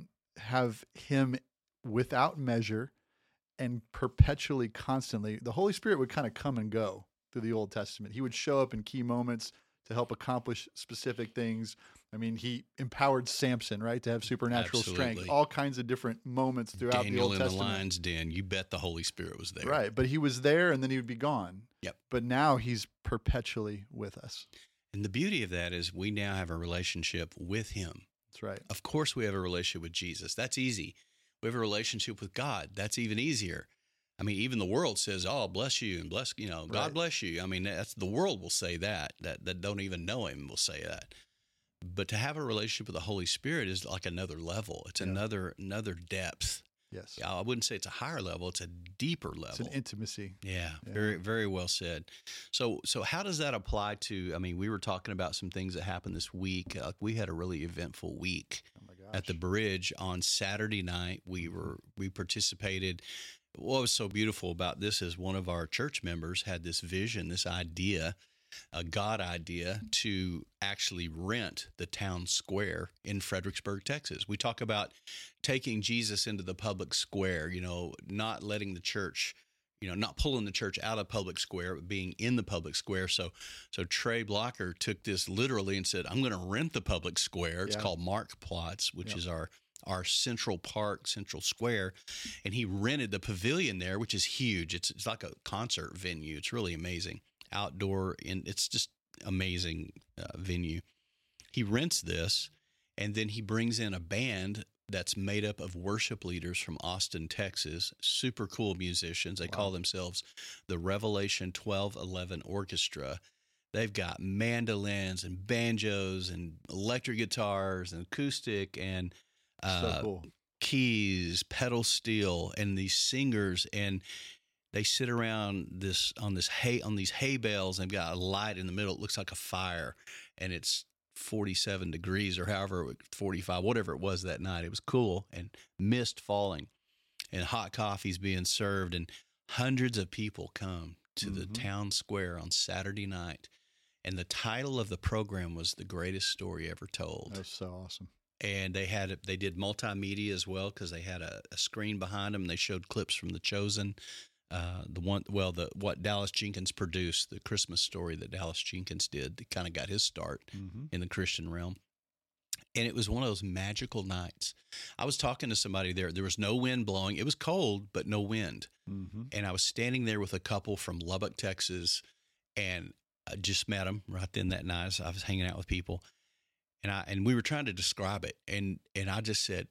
him without measure and perpetually, constantly. The Holy Spirit would kind of come and go through the Old Testament. He would show up in key moments to help accomplish specific things. I mean, he empowered Samson, right, to have supernatural strength. Absolutely. All kinds of different moments throughout Daniel the Old in Testament. the lion's den. You bet the Holy Spirit was there. Right, but he was there and then he would be gone. Yep. But now he's perpetually with us. And the beauty of that is we now have a relationship with him. That's right. Of course, we have a relationship with Jesus. That's easy. We have a relationship with God. That's even easier. I mean, even the world says, "Oh, bless you," and bless, God Right. bless you. I mean, that's the world will say that don't even know him will say that. But to have a relationship with the Holy Spirit is like another level. It's Yeah. another depth. Yes. Yeah, I wouldn't say it's a higher level. It's a deeper level. It's an intimacy. Yeah, Yeah. very, very well said. So how does that apply to? I mean, we were talking about some things that happened this week. We had a really eventful week Oh my gosh. at the bridge on Saturday night. We participated. What was so beautiful about this is one of our church members had this vision, this idea, a God idea to actually rent the town square in Fredericksburg, Texas. We talk about taking Jesus into the public square, not letting the church, not pulling the church out of public square, but being in the public square. So Trey Blocker took this literally and said, I'm going to rent the public square. It's Yeah. called Marktplatz, which Yep. is our Central Park, Central Square. And he rented the pavilion there, which is huge. It's like a concert venue. It's really amazing. Outdoor, and it's just amazing venue. He rents this, and then he brings in a band that's made up of worship leaders from Austin, Texas. Super cool musicians. They call themselves the Revelation 1211 Orchestra. They've got mandolins and banjos and electric guitars and acoustic and So cool. keys, pedal steel, and these singers, and they sit around on these hay bales, and they've got a light in the middle. It looks like a fire, and it's 47 degrees or however, 45, whatever it was that night. It was cool, and mist falling, and hot coffee's being served, and hundreds of people come to the town square on Saturday night. And the title of the program was The Greatest Story Ever Told. That's so awesome. And they did multimedia as well, because they had a screen behind them. They showed clips from The Chosen, what Dallas Jenkins produced, the Christmas story that Dallas Jenkins did, that kind of got his start in the Christian realm. And it was one of those magical nights. I was talking to somebody there. There was no wind blowing. It was cold, but no wind. And I was standing there with a couple from Lubbock, Texas, and I just met them right then that night. So I was hanging out with people. And we were trying to describe it, and I just said,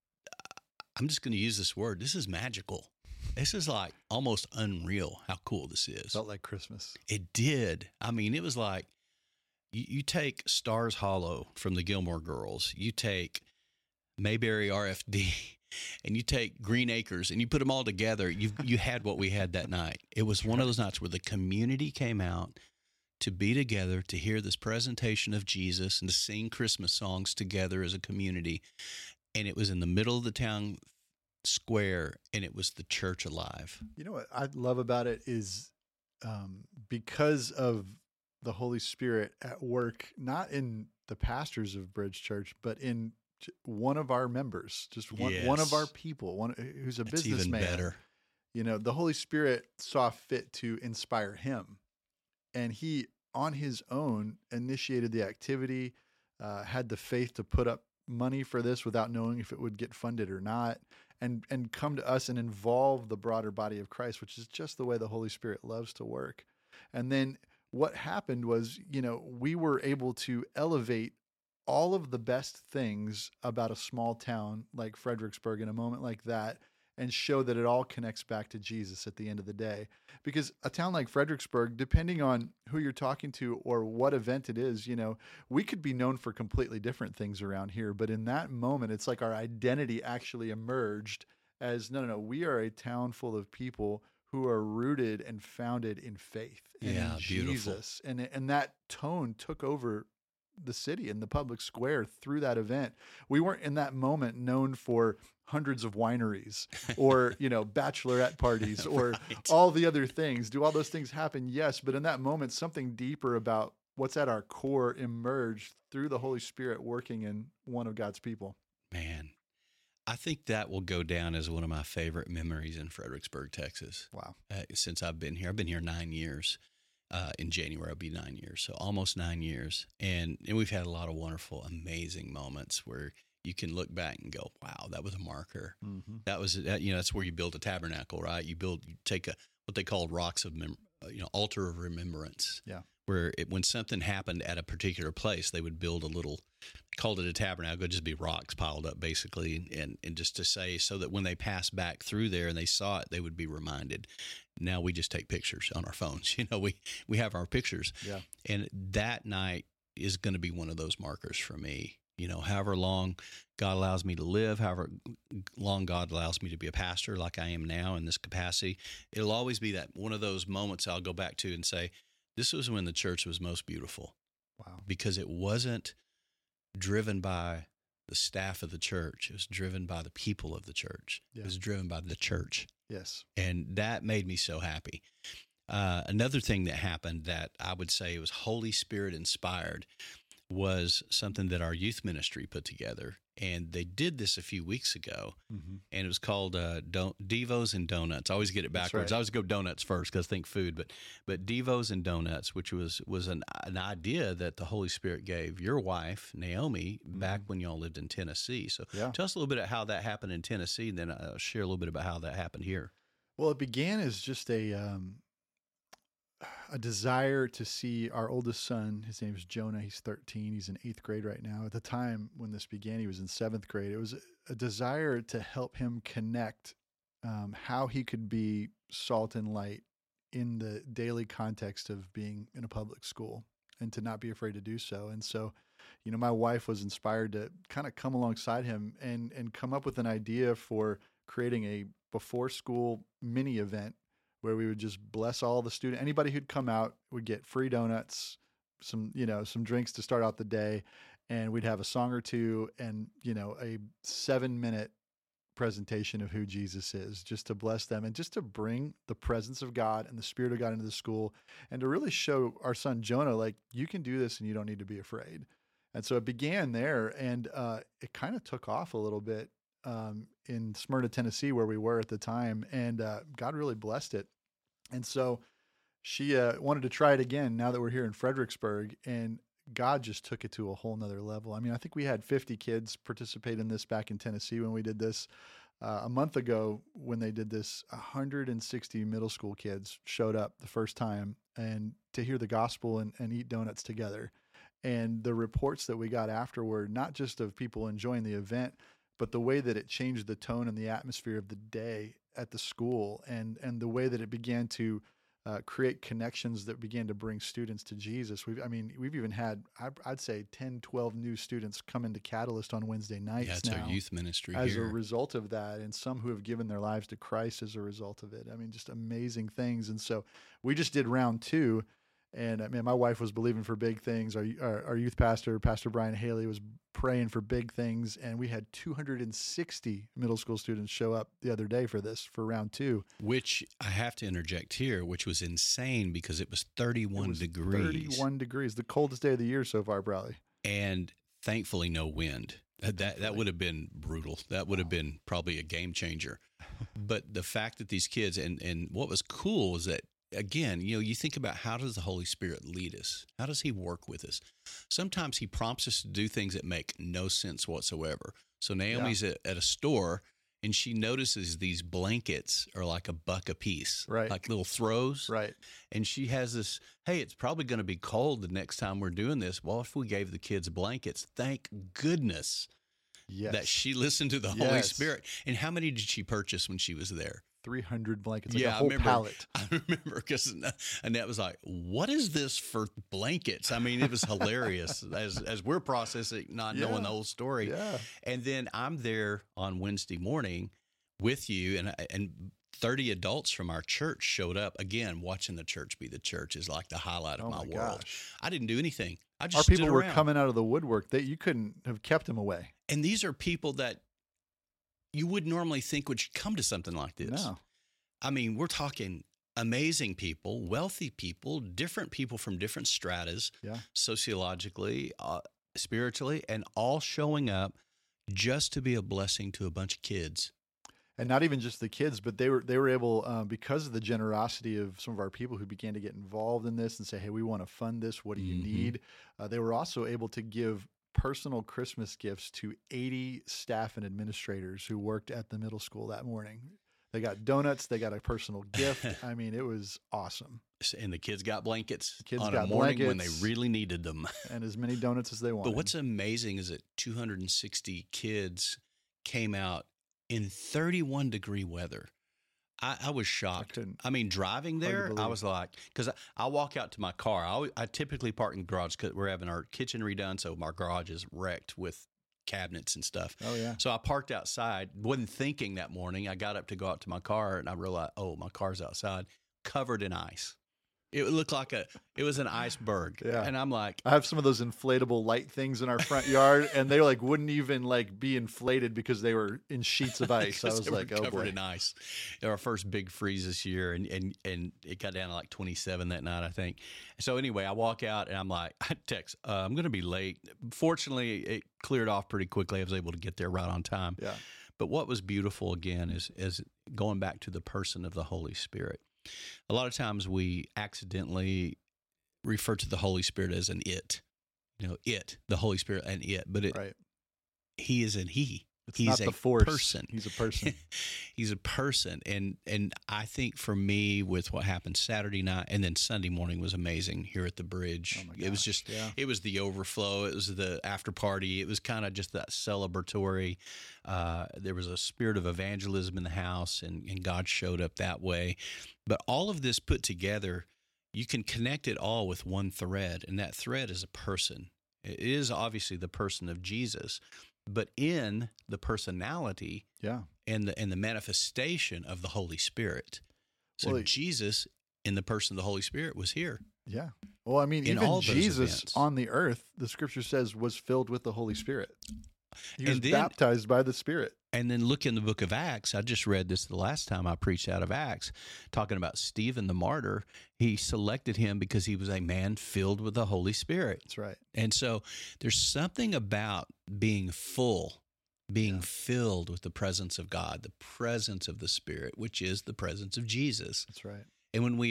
I'm just going to use this word. This is magical. This is like almost unreal how cool this is. Felt like Christmas. It did. I mean, it was like you take Stars Hollow from the Gilmore Girls, you take Mayberry RFD, and you take Green Acres, and you put them all together. You had what we had that night. It was one of those nights where the community came out to be together, to hear this presentation of Jesus and to sing Christmas songs together as a community. And it was in the middle of the town square, and it was the church alive. You know what I love about it is because of the Holy Spirit at work, not in the pastors of Bridge Church, but in one of our members, just one of our people, one who's a That's businessman. even better. The Holy Spirit saw fit to inspire him, and he, on his own, initiated the activity, had the faith to put up money for this without knowing if it would get funded or not, and come to us and involve the broader body of Christ, which is just the way the Holy Spirit loves to work. And then what happened was, we were able to elevate all of the best things about a small town like Fredericksburg in a moment like that, and show that it all connects back to Jesus at the end of the day. Because a town like Fredericksburg, depending on who you're talking to or what event it is, we could be known for completely different things around here. But in that moment, it's like our identity actually emerged as, no, we are a town full of people who are rooted and founded in faith and in beautiful. Jesus. And that tone took over the city in the public square through that event. We weren't in that moment known for hundreds of wineries or, bachelorette parties or Right. all the other things. Do all those things happen? Yes. But in that moment, something deeper about what's at our core emerged through the Holy Spirit working in one of God's people. Man, I think that will go down as one of my favorite memories in Fredericksburg, Texas. Wow. Since I've been here. I've been here 9 years. In January, I'll be 9 years. So almost 9 years. And we've had a lot of wonderful, amazing moments where you can look back and go, wow, that was a marker. Mm-hmm. That was, that's where you build a tabernacle, right? You take what they called rocks of, altar of remembrance. Yeah. Where when something happened at a particular place, they would build called it a tabernacle. It would just be rocks piled up basically. And just to say, so that when they passed back through there and they saw it, they would be reminded. Now we just take pictures on our phones. We have our pictures. Yeah. And that night is going to be one of those markers for me. However long God allows me to live, however long God allows me to be a pastor like I am now in this capacity, it'll always be that one of those moments I'll go back to and say, this was when the church was most beautiful. Wow. Because it wasn't driven by the staff of the church. It was driven by the people of the church. Yeah. It was driven by the church. Yes. And that made me so happy. Another thing that happened that I would say was Holy Spirit inspired was something that our youth ministry put together. And they did this a few weeks ago, Mm-hmm. and it was called Devos and Donuts. I always get it That's backwards. right. I always go donuts first because I think food, but Devos and Donuts, which was an idea that the Holy Spirit gave your wife, Naomi, back when y'all lived in Tennessee. So Yeah. tell us a little bit of how that happened in Tennessee, and then I'll share a little bit about how that happened here. Well, it began as just a desire to see our oldest son. His name is Jonah. He's 13. He's in 8th grade right now. At the time when this began, he was in 7th grade. It was a desire to help him connect how he could be salt and light in the daily context of being in a public school and to not be afraid to do so. And so, my wife was inspired to kind of come alongside him and come up with an idea for creating a before school mini event where we would just bless all the students. Anybody who'd come out would get free donuts, some drinks to start out the day, and we'd have a song or two and, a 7-minute presentation of who Jesus is, just to bless them and just to bring the presence of God and the Spirit of God into the school and to really show our son Jonah, like, you can do this and you don't need to be afraid. And so it began there, and it kind of took off a little bit in Smyrna, Tennessee, where we were at the time, and God really blessed it. And so she wanted to try it again now that we're here in Fredericksburg, and God just took it to a whole nother level. I mean, I think we had 50 kids participate in this back in Tennessee when we did this. A month ago when they did this, 160 middle school kids showed up the first time and to hear the gospel and eat donuts together. And the reports that we got afterward, not just of people enjoying the event, but the way that it changed the tone and the atmosphere of the day at the school, and the way that it began to create connections that began to bring students to Jesus. We've even had, I'd say 10, 12 new students come into Catalyst on Wednesday nights Yeah, it's now our youth ministry as here. a result of that, and some who have given their lives to Christ as a result of it. I mean, just amazing things. And so we just did round 2. And my wife was believing for big things. Our youth pastor, Pastor Brian Haley, was praying for big things. And we had 260 middle school students show up the other day for round 2. Which I have to interject here, which was insane because it was 31 It was degrees. 31 degrees, the coldest day of the year so far, probably. And thankfully no wind. That would have been brutal. That would have been probably a game changer. But the fact that these kids, and what was cool is that, again, you think about, how does the Holy Spirit lead us? How does he work with us? Sometimes he prompts us to do things that make no sense whatsoever. So Naomi's at a store, and she notices these blankets are like $1 a piece, Right. like little throws. Right. And she has this, hey, it's probably going to be cold the next time we're doing this. Well, if we gave the kids blankets, thank goodness Yes. that she listened to the Holy Yes. Spirit. And how many did she purchase when she was there? 300 blankets, like Yeah, a I whole remember. pallet. I remember because Annette was like, "What is this for blankets?" I mean, it was hilarious as we're processing, not knowing Yeah. the whole story. Yeah. And then I'm there on Wednesday morning with you, and 30 adults from our church showed up. Again, watching the church be the church is like the highlight of Oh my my world. gosh. I didn't do anything. I Our just people stood were around. coming out of the woodwork. You couldn't have kept them away. And these are people that you would normally think would come to something like this. No. I mean, we're talking amazing people, wealthy people, different people from different stratas, Yeah. sociologically, spiritually, and all showing up just to be a blessing to a bunch of kids. And not even just the kids, but they were able, because of the generosity of some of our people who began to get involved in this and say, hey, we want to fund this. What do you need? They were also able to give personal Christmas gifts to 80 staff and administrators who worked at the middle school that morning. They got donuts. They got a personal gift. I mean, it was awesome. And the kids got blankets Kids on got a morning when they blankets. really needed them. And as many donuts as they wanted. But what's amazing is that 260 kids came out in 31-degree weather. I was shocked. couldn't- I mean, driving to there, I believe. was like, because I walk out to my car. I typically park in the garage because we're having our kitchen redone, so my garage is wrecked with cabinets and stuff. Oh, yeah. So I parked outside, wasn't thinking that morning. I got up to go out to my car, and I realized, oh, my car's outside, covered in ice. It looked like it was an iceberg. Yeah. And I'm like, I have some of those inflatable light things in our front yard, and they wouldn't even be inflated because they were in sheets of ice. I because was they were like, oh covered boy. in ice. Our first big freeze this year, and it got down to like 27 that night, I think. So anyway, I walk out and I'm like, I text, I'm going to be late. Fortunately, it cleared off pretty quickly. I was able to get there right on time. Yeah. But what was beautiful again is going back to the person of the Holy Spirit. A lot of times we accidentally refer to the Holy Spirit as an it. The Holy Spirit and it, but Right. he is an he. It's He's not a the force. person. He's a person. He's a person. And I think for me, with what happened Saturday night and then Sunday morning was amazing here at the bridge. Oh my It was gosh, just, yeah. it was the overflow. It was the after party. It was kind of just that celebratory. There was a spirit of evangelism in the house, and God showed up that way. But all of this put together, you can connect it all with one thread, and that thread is a person. It is obviously the person of Jesus, but in the personality Yeah. and the manifestation of the Holy Spirit. So Well, Jesus, in the person of the Holy Spirit, was here. Yeah. Well, I mean, In even all those Jesus events. on the earth, the scripture says, was filled with the Holy Spirit. He was And then- baptized by the Spirit. And then look in the book of Acts. I just read this the last time I preached out of Acts, talking about Stephen the martyr. He selected him because he was a man filled with the Holy Spirit. That's right. And so there's something about being full, being Yeah. filled with the presence of God, the presence of the Spirit, which is the presence of Jesus. That's right. And when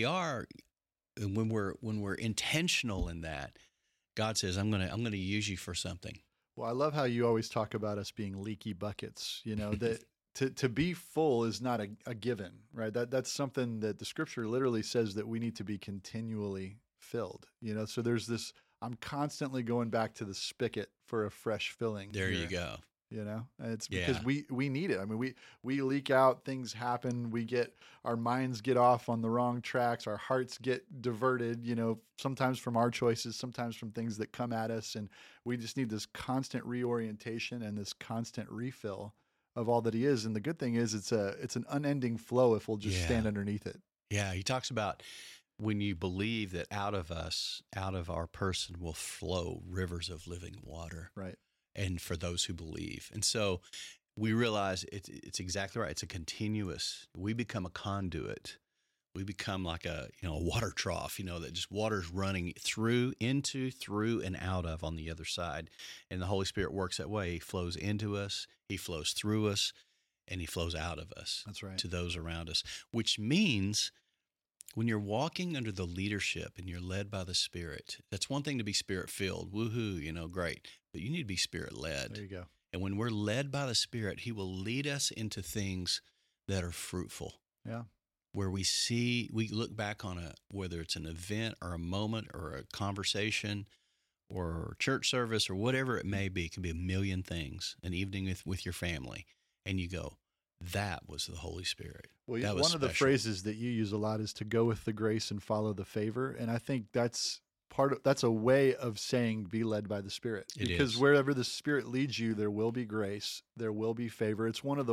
we're intentional in that, God says, I'm gonna use you for something. Well, I love how you always talk about us being leaky buckets, that to be full is not a given, right? That's something that the scripture literally says that we need to be continually filled, so there's this, I'm constantly going back to the spigot for a fresh filling. There you here, go. And it's because Yeah. we need it. I mean, we leak out, things happen, our minds get off on the wrong tracks, our hearts get diverted, sometimes from our choices, sometimes from things that come at us, and we just need this constant reorientation and this constant refill of all that he is. And the good thing is it's an unending flow if we'll just Yeah. stand underneath it. Yeah, he talks about when you believe that out of us, out of our person will flow rivers of living water. Right. And for those who believe. And so we realize it's exactly right. It's a continuous, we become a conduit. We become like a water trough, that just water's running through, and out of on the other side. And the Holy Spirit works that way. He flows into us, he flows through us, and he flows out of us. That's right. To those around us, which means when you're walking under the leadership and you're led by the Spirit, that's one thing to be Spirit-filled. Woohoo, great. But you need to be Spirit-led. There you go. And when we're led by the Spirit, he will lead us into things that are fruitful. Yeah. Where we look back on whether it's an event or a moment or a conversation or church service or whatever it may be. It can be a million things, an evening with your family. And you go, that was the Holy Spirit. Well, That one was of the special. phrases that you use a lot is to go with the grace and follow the favor. And I think that's a way of saying be led by the Spirit. It Because is. wherever the Spirit leads you, there will be grace, there will be favor. It's one of the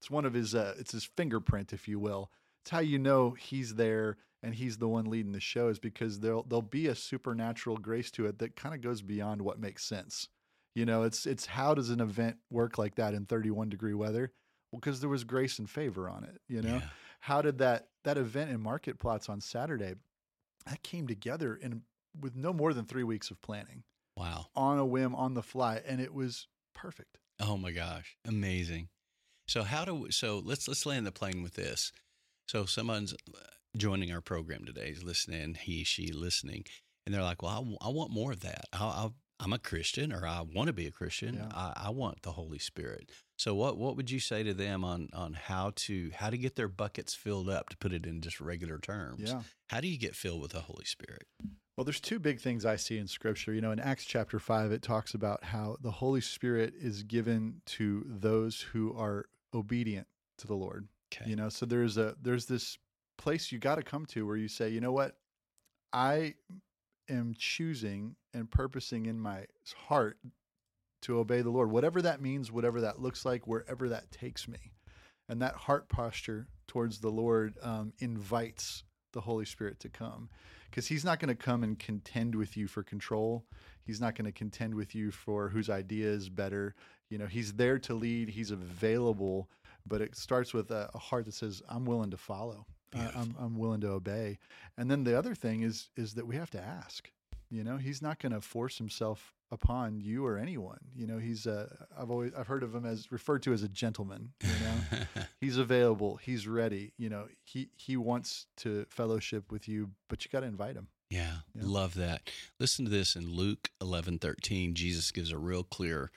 It's one of his it's his fingerprint, if you will. It's how you know he's there and he's the one leading the show, is because there'll be a supernatural grace to it that kind of goes beyond what makes sense. You know, it's how does an event work like that in 31-degree weather? Well, because there was grace and favor on it, you know. Yeah. How did that event in Market Plots on Saturday, that came together with no more than 3 weeks of planning, Wow. on a whim, on the fly, and it was perfect. Oh my gosh. Amazing. So let's land the plane with this. So someone's joining our program today, is listening, she listening, and they're like, well, I want more of that. I'm a Christian, or I want to be a Christian. Yeah. I want the Holy Spirit. So what would you say to them on how to get their buckets filled up, to put it in just regular terms? Yeah. How do you get filled with the Holy Spirit? Well, there's two big things I see in Scripture. You know, in Acts chapter 5, it talks about how the Holy Spirit is given to those who are obedient to the Lord. Okay. You know, so there's this place you got to come to where you say, you know what, I am choosing and purposing in my heart to obey the Lord, whatever that means, whatever that looks like, wherever that takes me. And that heart posture towards the Lord invites the Holy Spirit to come, because he's not going to come and contend with you for control. He's not going to contend with you for whose idea is better. You know, he's there to lead. He's available, but it starts with a heart that says, I'm willing to follow. I'm willing to obey. And then the other thing is that we have to ask. You know, he's not going to force himself upon you or anyone. You know, he's I've heard of him as referred to as a gentleman. You know, he's available, he's ready. You know, he wants to fellowship with you, but you got to invite him. Yeah, love that. Listen to this in Luke 11:13. Jesus gives a real clear.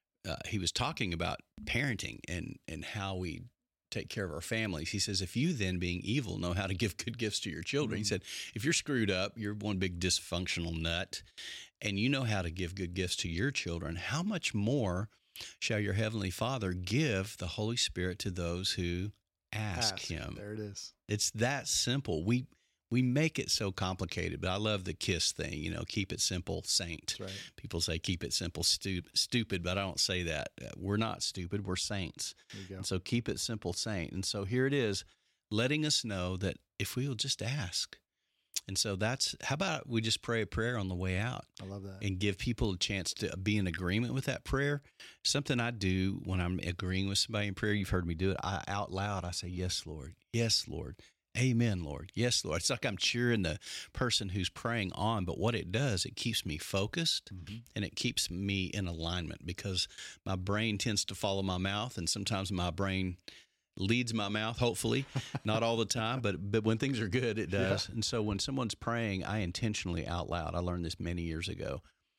He was talking about parenting and how we take care of our families. He says, if you then, being evil, know how to give good gifts to your children. He said, if you're screwed up, you're one big dysfunctional nut, and you know how to give good gifts to your children, how much more shall your heavenly Father give the Holy Spirit to those who ask him? There it is. It's that simple. We make it so complicated, but I love the KISS thing, you know, keep it simple, saint. That's right. People say keep it simple, stupid, but I don't say that. We're not stupid, we're saints. There you go. And so keep it simple, saint. And so here it is, letting us know that if we will just ask. And so how about we just pray a prayer on the way out? I love that. And give people a chance to be in agreement with that prayer. Something I do when I'm agreeing with somebody in prayer, you've heard me do it, out loud, I say, yes, Lord. Yes, Lord. Amen, Lord. Yes, Lord. It's like I'm cheering the person who's praying on, but what it does, it keeps me focused and it keeps me in alignment, because my brain tends to follow my mouth, and sometimes my brain leads my mouth, hopefully, not all the time, but when things are good, it does. Yeah. And so when someone's praying, I intentionally out loud. I learned this many years ago.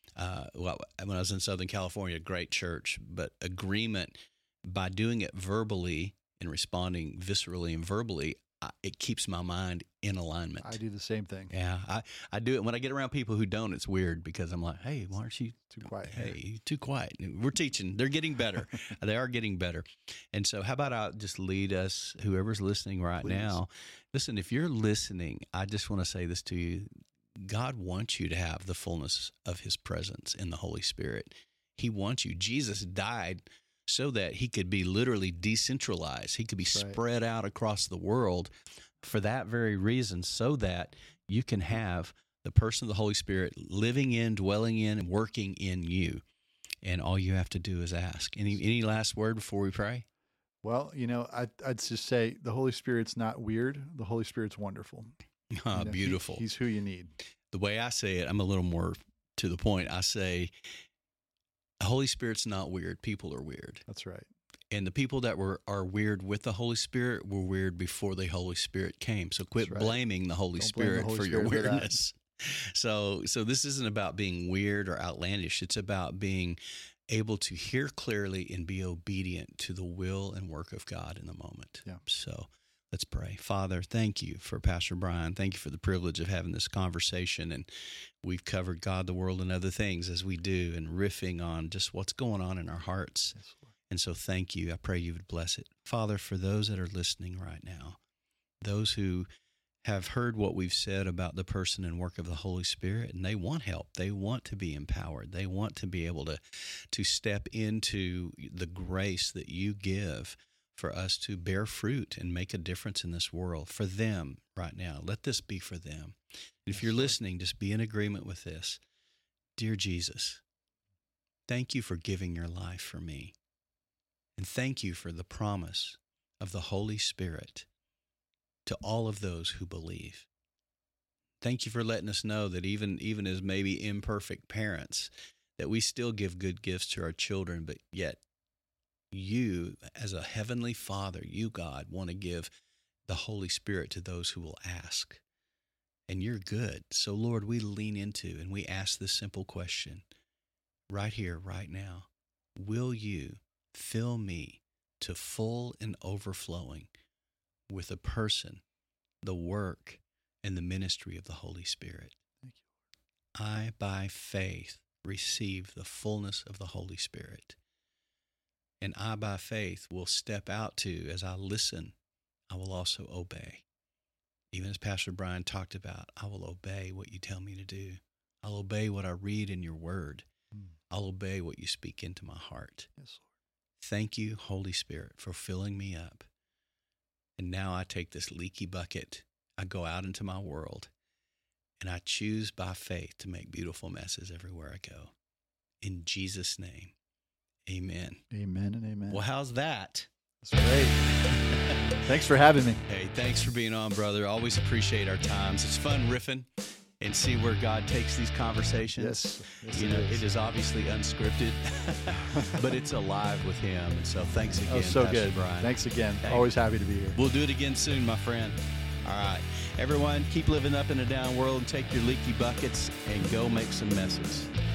When I was in Southern California, great church, but agreement by doing it verbally and responding viscerally and verbally, it keeps my mind in alignment. I do the same thing. Yeah, I do it when I get around people who don't. It's weird, because I'm like, hey, why aren't you too quiet? Hey, you're too quiet. We're teaching. They're getting better. They are getting better. And so how about I just lead us, whoever's listening right now. Listen, if you're listening, I just want to say this to you. God wants you to have the fullness of his presence in the Holy Spirit. He wants you. Jesus died so that he could be literally decentralized. He could be spread out across the world for that very reason, so that you can have the person of the Holy Spirit living in, dwelling in, and working in you. And all you have to do is ask. Any last word before we pray? Well, you know, I'd just say the Holy Spirit's not weird. The Holy Spirit's wonderful. You know, beautiful. He's who you need. The way I say it, I'm a little more to the point. I say, the Holy Spirit's not weird. People are weird. That's right. And the people that are weird with the Holy Spirit were weird before the Holy Spirit came. So quit blaming the Holy Spirit for your weirdness. So this isn't about being weird or outlandish. It's about being able to hear clearly and be obedient to the will and work of God in the moment. Yeah. So let's pray. Father, thank you for Pastor Brian. Thank you for the privilege of having this conversation. And we've covered God, the world, and other things as we do, and riffing on just what's going on in our hearts. Yes, Lord. And so thank you. I pray you would bless it. Father, for those that are listening right now, those who have heard what we've said about the person and work of the Holy Spirit, and they want help. They want to be empowered. They want to be able to step into the grace that you give. for us to bear fruit and make a difference in this world for them right now. Let this be for them. If you're listening, just be in agreement with this. Dear Jesus, thank you for giving your life for me. And thank you for the promise of the Holy Spirit to all of those who believe. Thank you for letting us know that even as maybe imperfect parents, that we still give good gifts to our children, but yet you, as a heavenly Father, you, God, want to give the Holy Spirit to those who will ask. And you're good. So, Lord, we lean into and we ask this simple question right here, right now. Will you fill me to full and overflowing with a person, the work, and the ministry of the Holy Spirit? Thank you. I, by faith, receive the fullness of the Holy Spirit. And I, by faith, will step out to, as I listen, I will also obey. Even as Pastor Brian talked about, I will obey what you tell me to do. I'll obey what I read in your word. I'll obey what you speak into my heart. Yes, Lord. Thank you, Holy Spirit, for filling me up. And now I take this leaky bucket, I go out into my world, and I choose by faith to make beautiful messes everywhere I go. In Jesus' name, amen. Amen and amen. Well, how's that? That's great. Thanks for having me. Hey, thanks for being on, brother. Always appreciate our times. It's fun riffing and see where God takes these conversations. Yes, you know, it is obviously unscripted, but it's alive with Him. And so thanks again, Oh, so Pastor good. Brian. Thanks again. Hey. Always happy to be here. We'll do it again soon, my friend. All right. Everyone, keep living up in a down world and take your leaky buckets and go make some messes.